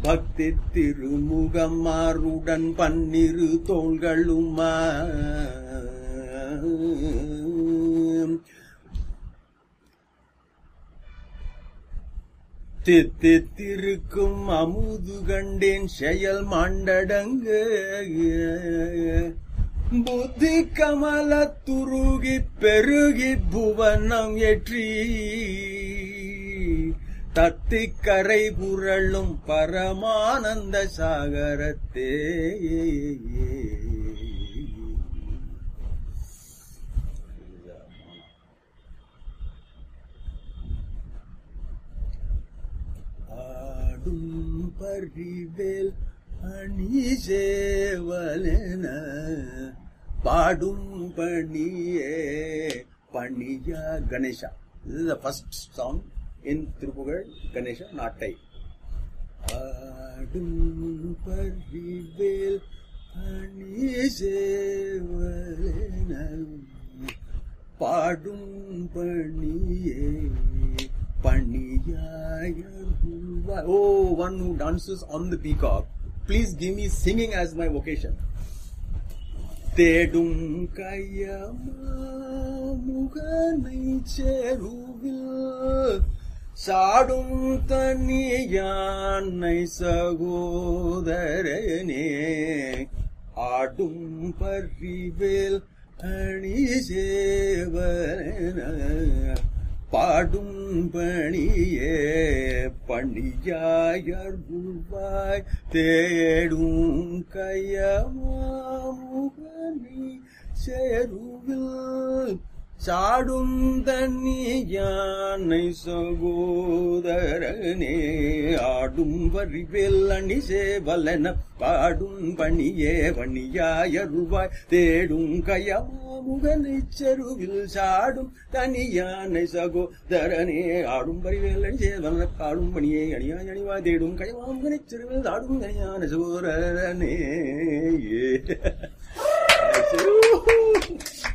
பக்தி திருமுகமாருடன் பன்னிரு தோள்களுமா தித்திருக்கும் அமுது கண்டேன் செயல் மாண்டடங்க புத்தி கமல துருகி பெருகி புவனம் ஏற்றி தத்திக்கரை புரளும் பரமானந்த சாகரத்தே ஆடும் பரிவேல் அணிசேவலன பாடும் பணியே பணியா Ganesha. This is the first song in Thirupugal Ganesha Nattai. ஆடும் பரிவேல் அணிசேவலன பாடும் பணியே பணியாயருள்வாய். Oh, one who dances on the peacock. Please give me singing as my vocation. தேடும் கையமுகனை சேருவில் சாடும் தனியானை சகோதரனே ஆடும் பரிவேல் அணிசேவன பாடும் பணியே பணியாயருள்வாய் தேடும் கையமுகனை சேருவில் சாடும் தன்னியானை சகோதரனே ஆடும் வரிவேல் அணிசேவலன பாடும் பணியே பணியாயருள்வாய் தேடும் கயமுகனை செருவில் சாடும் தனியானை சகோதரனே ஆடும் வரிவேல் அணிசேவலன பாடும் பணியே அணியாய் அணிவாய் தேடும் கயமுகனை செருவில் சாடும் தனியான சகோதரனே.